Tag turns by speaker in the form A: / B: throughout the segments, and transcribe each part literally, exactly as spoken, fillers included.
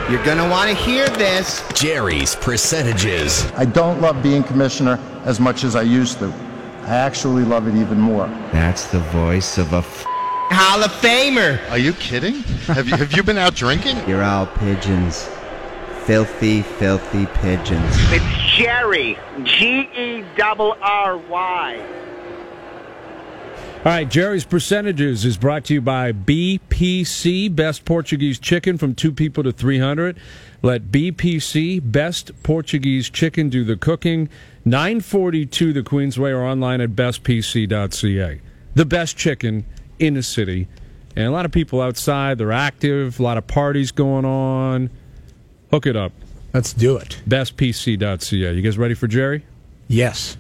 A: You're going to want to hear this.
B: Jerry's Percentages.
C: I don't love being commissioner as much as I used to. I actually love it even more.
A: That's the voice of a f- Hall of Famer.
D: Are you kidding? Have you have you been out drinking?
A: You're all pigeons. Filthy, filthy pigeons.
E: It's Jerry. G E R R Y.
F: All right, Jerry's Percentages is brought to you by B P C, Best Portuguese Chicken from two people to three hundred. Let B P C, Best Portuguese Chicken, do the cooking. nine forty-two the Queensway, or online at best p c dot c a. The best chicken in the city. And a lot of people outside, they're active, a lot of parties going on. Hook it up.
G: Let's do it.
F: best p c dot c a. You guys ready for Jerry?
G: Yes.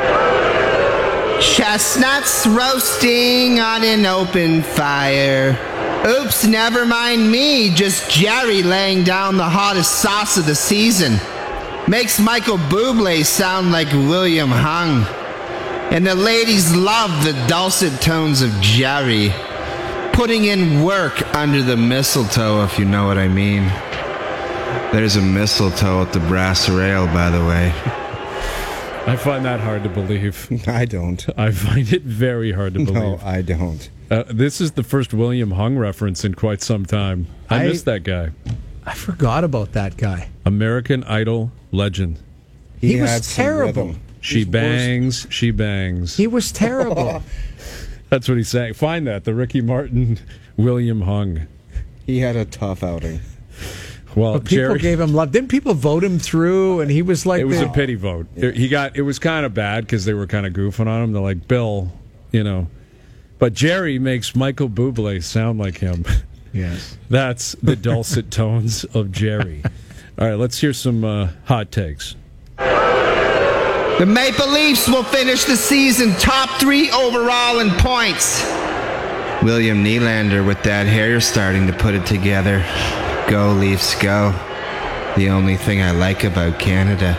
A: Chestnuts roasting on an open fire. Oops, never mind me. Just Jerry laying down the hottest sauce of the season. Makes Michael Bublé sound like William Hung. And the ladies love the dulcet tones of Jerry. Putting in work under the mistletoe, if you know what I mean. There's a mistletoe at the Brasserie, by the way.
F: I find that hard to believe.
H: I don't.
F: I find it very hard to believe.
H: No, I don't.
F: Uh, this is the first William Hung reference in quite some time. I, I miss that guy.
G: I forgot about that guy.
F: American Idol legend.
G: He, he was terrible.
F: She He's bangs, worse. she bangs.
G: He was terrible.
F: That's what he's saying. Find that, the Ricky Martin, William Hung.
H: He had a tough outing.
F: Well,
G: but people
F: Jerry,
G: gave him love. Didn't people vote him through? And he was like,
F: it was
G: the,
F: a pity vote. Yeah. He got it was kind of bad because they were kind of goofing on him. They're like, Bill, you know, but Jerry makes Michael Bublé sound like him.
G: Yes,
F: that's the dulcet tones of Jerry. All right, let's hear some uh, hot takes.
A: The Maple Leafs will finish the season top three overall in points. William Nylander with that hair starting to put it together. Go, Leafs, go. The only thing I like about Canada.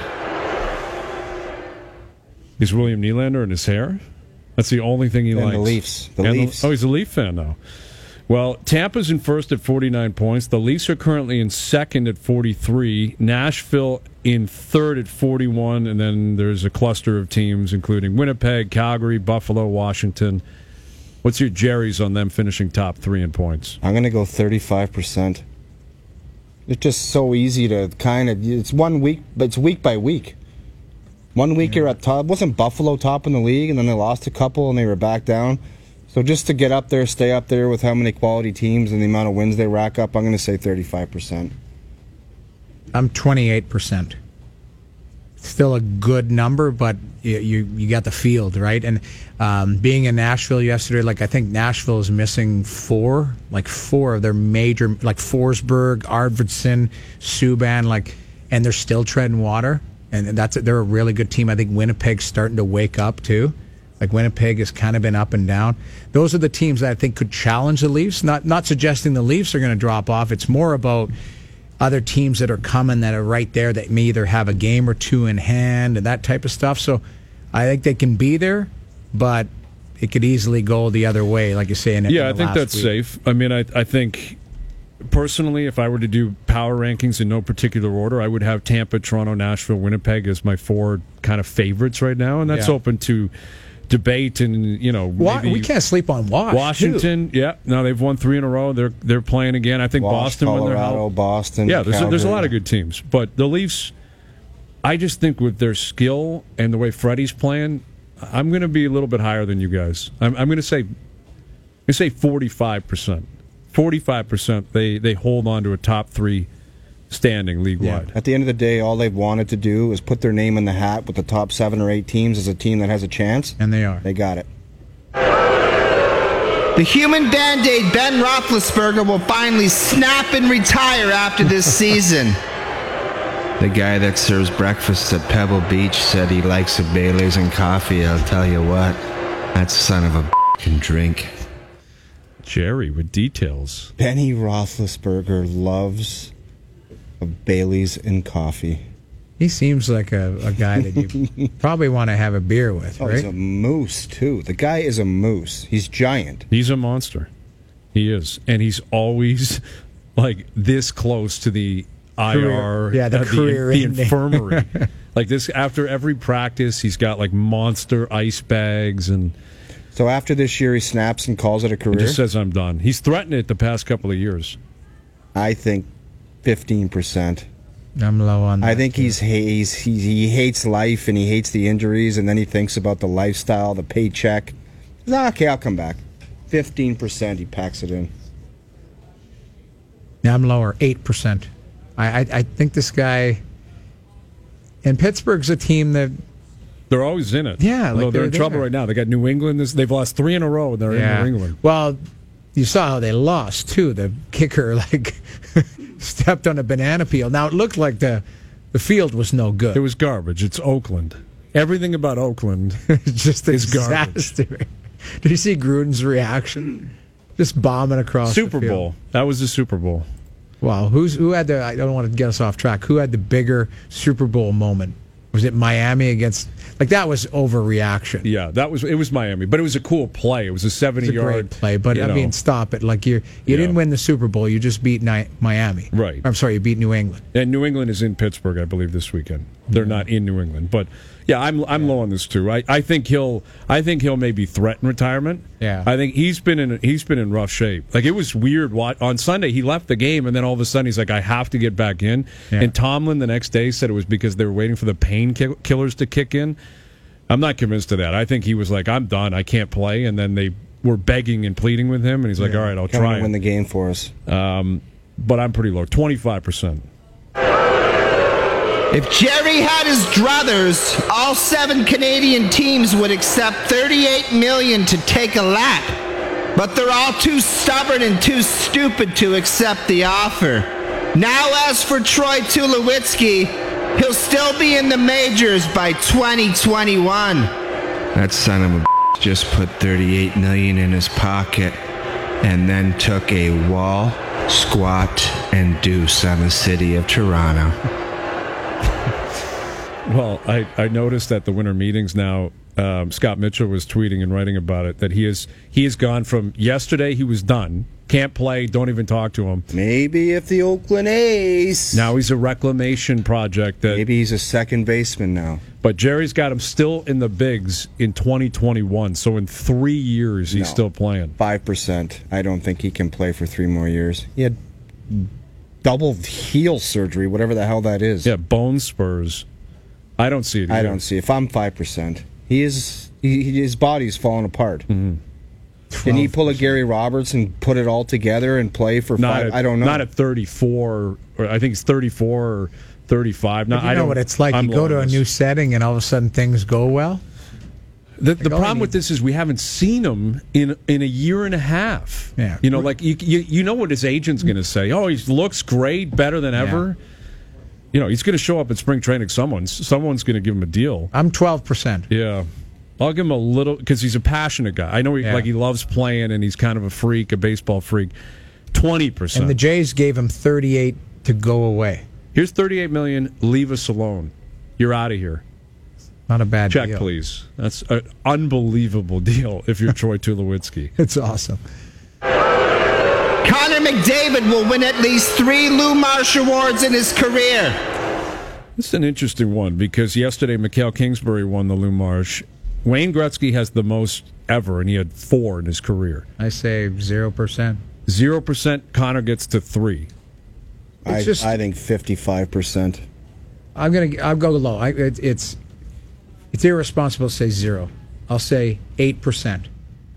F: Is William Nylander in his hair? That's the only thing he
H: and
F: likes.
H: the Leafs. The
F: and
H: Leafs.
F: The, oh, he's a Leaf fan now. Well, Tampa's in first at forty-nine points. The Leafs are currently in second at forty-three. Nashville in third at forty-one. And then there's a cluster of teams, including Winnipeg, Calgary, Buffalo, Washington. What's your Jerry's on them finishing top three in points?
H: I'm going to go thirty-five percent. It's just so easy to kind of, it's one week, but it's week by week. One week yeah. you're at top. Wasn't Buffalo top in the league, and then they lost a couple and they were back down? So just to get up there, stay up there with how many quality teams and the amount of wins they rack up, I'm going to say thirty-five percent.
G: I'm twenty-eight percent. Still a good number, but you you, you got the field, right? And um, being in Nashville yesterday, like I think Nashville is missing four, like four of their major, like Forsberg, Arvidsson, Subban, like, and they're still treading water. And that's they're a really good team. I think Winnipeg's starting to wake up too. Like Winnipeg has kind of been up and down. Those are the teams that I think could challenge the Leafs. Not not suggesting the Leafs are going to drop off. It's more about other teams that are coming that are right there that may either have a game or two in hand and that type of stuff. So I think they can be there, but it could easily go the other way, like you say. In,
F: yeah,
G: in
F: I think that's
G: week.
F: safe. I mean, I, I think personally, if I were to do power rankings in no particular order, I would have Tampa, Toronto, Nashville, Winnipeg as my four kind of favorites right now, and that's yeah. open to debate and you know maybe
G: we can't sleep on Wash,
F: Washington.
G: Too.
F: Yeah, no, they've won three in a row. They're they're playing again. I think
H: Wash,
F: Boston when they're
H: Colorado, Boston.
F: Yeah, there's a, there's a
H: Calgary.
F: lot of good teams, but the Leafs. I just think with their skill and the way Freddie's playing, I'm going to be a little bit higher than you guys. I'm, I'm going to say, I'm going to say forty-five percent. forty-five percent they they hold on to a top three standing league wide.
H: Yeah. At the end of the day, all they've wanted to do is put their name in the hat with the top seven or eight teams as a team that has a chance,
G: and they are.
H: They got it.
A: The human Band-Aid Ben Roethlisberger will finally snap and retire after this season. The guy that serves breakfast at Pebble Beach said he likes a Bailey's and coffee. I'll tell you what, that son of a can drink.
F: Jerry with details.
H: Benny Roethlisberger loves a Bailey's and coffee.
G: He seems like a, a guy that you probably want to have a beer with,
H: oh,
G: right?
H: He's a moose, too. The guy is a moose. He's giant.
F: He's a monster. He is. And he's always, like, this close to the I R,
G: yeah, the
F: uh,
G: career
F: the, the
G: ending.
F: infirmary. Like this, after every practice, he's got like monster ice bags and.
H: So after this year, he snaps and calls it a career?
F: He just says, I'm done. He's threatened it the past couple of years.
H: I think fifteen percent.
G: I'm low on that.
H: I think he's, he's he, he hates life and he hates the injuries, and then he thinks about the lifestyle, the paycheck. He's like, okay, I'll come back. fifteen percent, he packs it in.
G: Yeah, I'm lower, eight percent. I, I I think this guy. And Pittsburgh's a team that.
F: They're always in it.
G: Yeah, like
F: Although they're,
G: they're
F: in trouble
G: there.
F: right now. They got New England. This, they've lost three in a row, and they're
G: Yeah.
F: in New England.
G: Well, you saw how they lost too. The kicker like stepped on a banana peel. Now it looked like the the field was no good.
F: It was garbage. It's Oakland. Everything about Oakland
G: just a
F: is garbage.
G: disaster. Did you see Gruden's reaction? Just bombing across
F: Super
G: the field.
F: Bowl. That was the Super Bowl.
G: Wow, who's who had the? I don't want to get us off track. Who had the bigger Super Bowl moment? Was it Miami against? Like that was overreaction.
F: Yeah, that was it was Miami, but it was a cool play. It was a
G: It's a
F: seventy-yard
G: great play, but
F: you
G: I
F: know.
G: mean, stop it! Like you, you
F: Yeah.
G: didn't win the Super Bowl. You just beat Ni- Miami.
F: Right.
G: I'm sorry, you beat New England.
F: And New England is in Pittsburgh, I believe, this weekend. They're not in New England, but yeah, I'm I'm low on this too. I, I think he'll I think he'll maybe threaten retirement.
G: Yeah.
F: I think he's been in he's been in rough shape. Like it was weird. What on Sunday he left the game, and then all of a sudden he's like, I have to get back in.
G: Yeah.
F: And Tomlin the next day said it was because they were waiting for the painkillers to kick in. I'm not convinced of that. I think he was like, I'm done. I can't play, and then they were begging and pleading with him, and he's like, all right, I'll
H: Coming
F: try.
H: to win the game for us.
F: Um, but I'm pretty low, twenty-five percent.
A: If Jerry had his druthers, all seven Canadian teams would accept thirty-eight million dollars to take a lap. But they're all too stubborn and too stupid to accept the offer. Now as for Troy Tulowitzki, he'll still be in the majors by twenty twenty-one. That son of a b- just put thirty-eight million dollars in his pocket and then took a wall, squat, and deuce on the city of Toronto.
F: Well, I, I noticed at the winter meetings now, um, Scott Mitchell was tweeting and writing about it, that he is he has gone from yesterday he was done, can't play, don't even talk to him.
H: Maybe if the Oakland A's.
F: Now he's a reclamation project. That,
H: Maybe he's a second baseman now.
F: But Jerry's got him still in the bigs in twenty twenty-one, so in three years he's
H: No.
F: still playing.
H: Five percent. I don't think he can play for three more years. He had double heel surgery, whatever the hell that is.
F: Yeah, bone spurs. I don't see it
H: I
F: either.
H: don't see. If I'm five percent, he is. He, he- his body's falling apart.
F: Mm-hmm.
H: Can he pull a Gary Roberts and put it all together and play for
F: Not
H: five?
F: at,
H: I don't know.
F: Not at thirty-four, or I think it's thirty-four or thirty-five. No,
G: But you
F: I
G: know
F: don't,
G: what it's like.
F: I'm
G: you go
F: low
G: to
F: on
G: a
F: this.
G: new setting, and all of a sudden things go well.
F: The, the
G: Like, all
F: problem
G: you
F: with
G: need-
F: this is we haven't seen him in in a year and a half.
G: Yeah.
F: You know, like you you, you know what his agent's going to say. Oh, he looks great, better than ever. You know, he's going to show up at spring training. Someone's someone's going to give him a deal.
G: I'm twelve percent.
F: Yeah. I'll give him a little because he's a passionate guy. I know he
G: Yeah.
F: like he loves playing and he's kind of a freak, a baseball freak. Twenty percent.
G: And the Jays gave him thirty-eight to go away.
F: Here's thirty-eight million. Leave us alone. You're out of here.
G: Not a bad
F: Check,
G: deal.
F: please. That's an unbelievable deal if you're Troy Tulowitzki.
G: It's awesome.
A: Connor McDavid will win at least three Lou Marsh Awards in his career.
F: This is an interesting one because yesterday Mikhail Kingsbury won the Lou Marsh. Wayne Gretzky has the most ever, and he had four in his career.
G: I say zero percent.
F: Zero percent. Connor gets to three.
H: I,
G: just-
H: I think fifty-five percent.
G: I'm gonna. I'll go low. I, it, it's it's irresponsible to say zero. I'll say eight percent.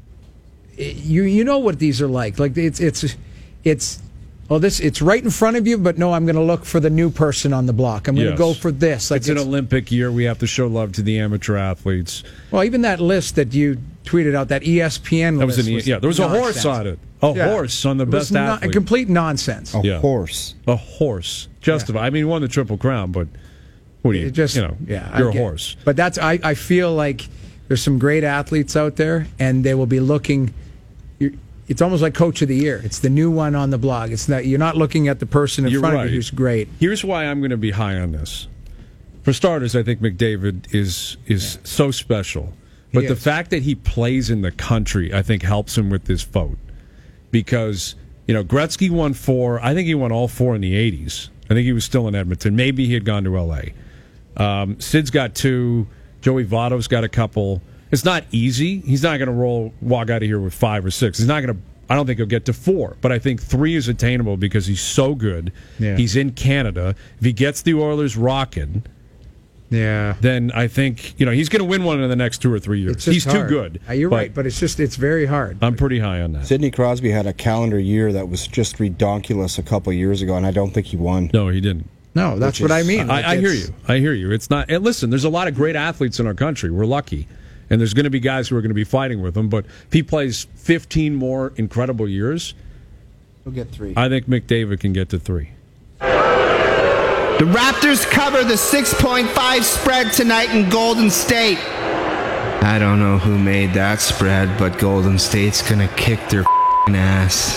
G: You you know what these are like? Like it's it's it's. Oh, this it's right in front of you, but no, I'm going to look for the new person on the block. I'm going to
F: Yes.
G: go for this. Like
F: It's an Olympic year. We have to show love to the amateur athletes.
G: well, even that list that you tweeted out, that E S P N
F: That was
G: list,
F: an, yeah. There was a horse on it. A
G: Yeah.
F: horse on the
G: It was
F: best
G: not-
F: athlete.
G: complete nonsense.
H: A
F: Yeah.
H: horse.
F: A horse. Justified. I mean, he won the Triple Crown, but what do you?
G: It just
F: you know,
G: yeah, I
F: you're a
G: get it.
F: horse.
G: But that's I, I feel like there's some great athletes out there, and they will be looking. You're, it's almost like Coach of the Year. It's the new one on the blog. It's not you're not looking at the person in
F: You're
G: front of
F: right.
G: you who's great.
F: Here's why I'm going to be high on this. For starters, I think McDavid is is so special. But
G: He
F: the
G: is.
F: fact that he plays in the country, I think, helps him with this vote. Because, you know, Gretzky won four. I think he won all four in the eighties. I think he was still in Edmonton. Maybe he had gone to L A. Um, Sid's got two. Joey Votto's got a couple. It's not easy. He's not going to roll walk out of here with five or six. He's not going to. I don't think he'll get to four, but I think three is attainable because he's so good.
G: Yeah.
F: He's in Canada. If he gets the Oilers rocking,
G: Yeah.
F: then I think you know he's going to win one in the next two or three years.
G: It's just
F: He's too
G: hard.
F: good.
G: Uh, You're
F: but
G: right, but it's just it's very hard.
F: I'm pretty high on that.
H: Sidney Crosby had a calendar year that was just redonkulous a couple years ago, and I don't think he won.
F: No, he didn't.
G: No, that's
H: Which
G: what I
H: is-
G: mean. Like,
F: I, I hear
G: it's-
F: you. I hear you. It's not. And listen, there's a lot of great athletes in our country. We're lucky, and there's going to be guys who are going to be fighting with him. But if he plays fifteen more incredible years,
H: He'll get three.
F: I think McDavid can get to three.
A: The Raptors cover the six point five spread tonight in Golden State. I don't know who made that spread, but Golden State's gonna kick their f***ing ass.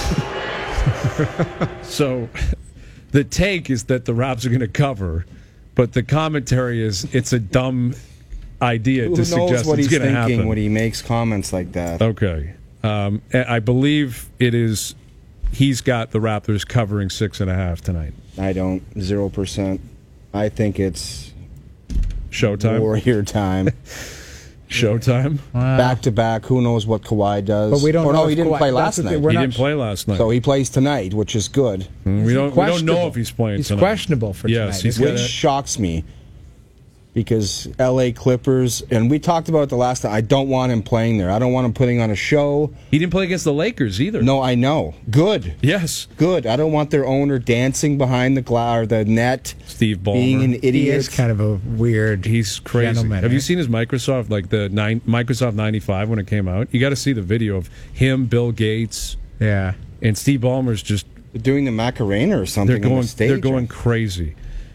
F: So, the take is that the Raps are going to cover, but the commentary is it's a dumb idea
H: Who
F: to
H: knows
F: suggest
H: what
F: it's
H: he's
F: going to
H: thinking
F: happen.
H: when he makes comments like that?
F: Okay. Um, I believe it is. He's got the Raptors covering six and a half tonight.
H: I don't. Zero percent. I think it's
F: Showtime.
H: Warrior time.
F: Showtime.
H: Back to back. Who knows what Kawhi does?
G: But we don't
H: Or
G: know
H: no,
G: if
H: he didn't
G: Kawhi-
H: play
G: that's
H: last
G: the thing,
H: night.
G: we're
F: He
G: not-
F: didn't play last night.
H: So he plays tonight, which is good.
F: we don't. We don't know
G: questionable.
F: if he's playing
G: He's
F: tonight.
G: questionable for
F: Yes,
G: tonight.
F: he's
G: Isn't
F: got
H: Which
F: a-
H: shocks me because L A Clippers, and we talked about it the last time. I don't want him playing there. I don't want him putting on a show.
F: He didn't play against the Lakers either.
H: No, I know. Good.
F: Yes.
H: Good. I don't want their owner dancing behind the gla- or the net,
F: Steve Ballmer.
H: being an idiot.
G: He is kind of a weird.
F: He's crazy.
G: gentleman,
F: Have
G: eh?
F: you seen his Microsoft, like the nine, Microsoft ninety-five when it came out? You got to see the video of him, Bill Gates,
G: Yeah.
F: and Steve Ballmer's just
H: They're doing the Macarena or something
F: they're going
H: on the stage.
F: they're going crazy.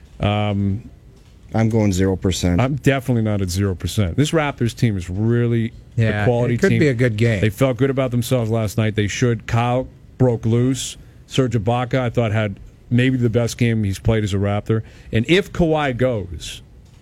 H: I'm going zero percent.
F: I'm definitely not at zero percent. This Raptors team is really
G: Yeah,
F: a quality
G: it could
F: team.
G: be a good game.
F: They felt good about themselves last night. They should. Kyle broke loose. Serge Ibaka, I thought, had maybe the best game he's played as a Raptor. And if Kawhi goes,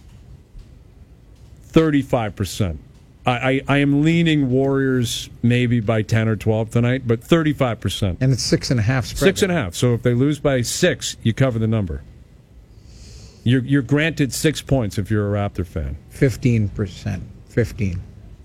F: thirty-five percent. I, I, I am leaning Warriors maybe by ten or twelve tonight, but thirty-five percent.
G: And it's six and a half spread.
F: Six and a half. So if they lose by six, you cover the number. You're, you're granted six points if you're a Raptor fan.
G: Fifteen percent. Fifteen.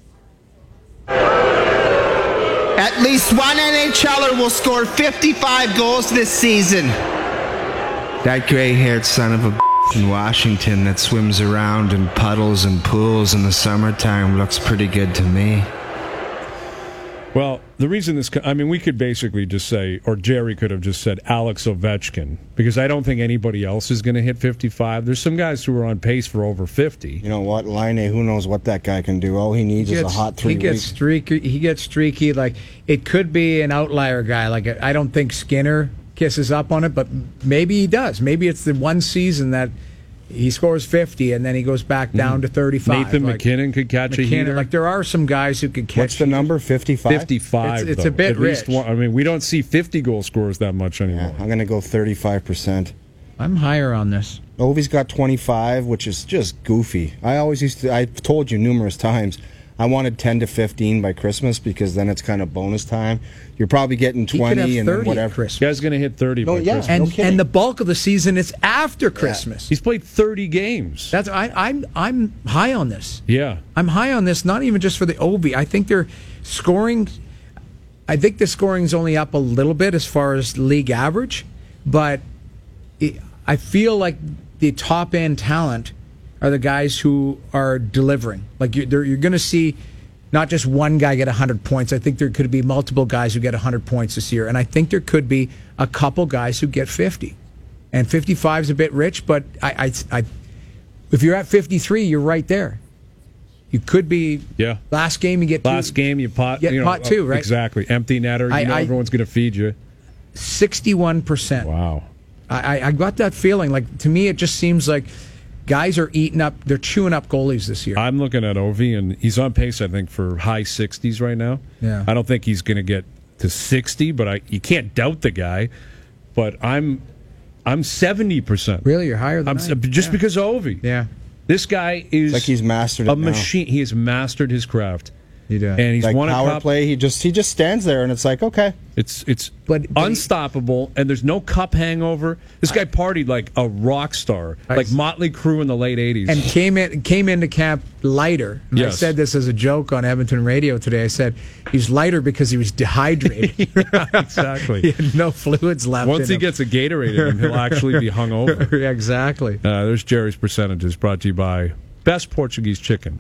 A: At least one N H L er will score fifty-five goals this season. That gray-haired son of a b- in Washington that swims around in puddles and pools in the summertime looks pretty good to me.
F: Well, the reason this, co- I mean, we could basically just say, or Jerry could have just said Alex Ovechkin, because I don't think anybody else is going to hit fifty-five. There's some guys who are on pace for over fifty.
H: You know what, Line? Who knows what that guy can do? All he needs
G: He
H: is
G: gets,
H: a hot three
G: he gets
H: weeks.
G: streaky. He gets streaky. Like it could be an outlier guy. Like I don't think Skinner kisses up on it, but maybe he does. Maybe it's the one season that he scores fifty and then he goes back down to thirty-five.
F: Nathan
G: like,
F: McKinnon could catch a
G: McKinnon,
F: heater.
G: like there are some guys who could catch.
H: What's the number? fifty-five?
F: fifty-five.
G: It's- it's
F: though.
G: a bit
F: At least
G: rich.
F: one, I mean, we don't see fifty goal scorers that much anymore.
H: Yeah, I'm going to go thirty-five percent.
G: I'm higher on this.
H: Ovi's got twenty-five, which is just goofy. I always used to, I've told you numerous times, I wanted ten to fifteen by Christmas because then it's kind of bonus time. You're probably getting
G: He could have
H: twenty and then
G: thirty at
H: whatever.
G: Christmas.
F: Guy's going to hit thirty
H: No,
F: by
H: yeah.
F: Christmas.
G: And
H: No kidding.
G: and the bulk of the season is after Christmas.
F: He's played thirty games.
G: That's I, I'm I'm high on this.
F: Yeah.
G: I'm high on this, not even just for the Ovi. I think they're scoring. I think the scoring's only up a little bit as far as league average, but it, I feel like the top end talent are the guys who are delivering. Like you're, they're- you're going to see not just one guy get one hundred points. I think there could be multiple guys who get one hundred points this year, and I think there could be a couple guys who get fifty. And fifty-five is a bit rich, but I, I, I, if you're at fifty-three, you're right there. You could be.
F: Yeah.
G: Last game you get two,
F: Last game, you pot.
G: Get
F: you know,
G: pot two, right?
F: Exactly. Empty netter. You
G: I-
F: know
G: I-
F: everyone's going to feed you.
G: sixty-one percent.
F: Wow.
G: I, I- I got that feeling. Like to me, it just seems like guys are eating up. They're chewing up goalies this year.
F: I'm looking at Ovi, and he's on pace, I think, for high sixties right now.
G: Yeah.
F: I don't think he's going to get to sixty, but I you can't doubt the guy. But I'm I'm seventy percent.
G: Really, you're higher than
F: I'm
G: I am.
F: just
G: Yeah.
F: because of Ovi.
G: Yeah.
F: This guy is
H: Like he's mastered it
F: a
H: now.
F: machine. He has mastered his craft.
G: He does.
F: And he's
H: like
F: won a
H: power
F: cup.
H: play, he just he just stands there, and it's like, okay.
F: It's it's
G: But- but he-
F: unstoppable, and there's no cup hangover. This guy partied like a rock star,
G: I-
F: like Motley Crue in the late eighties.
G: and came in came into camp lighter. And I
F: Yes.
G: said this as a joke on Edmonton radio today. I said he's lighter because he was dehydrated.
F: exactly.
G: He had no fluids left.
F: Once
G: in
F: he
G: him.
F: gets a Gatorade in him, he'll actually be hung over.
G: Yeah, exactly.
F: Uh, there's Jerry's Percentages, brought to you by Best Portuguese Chicken.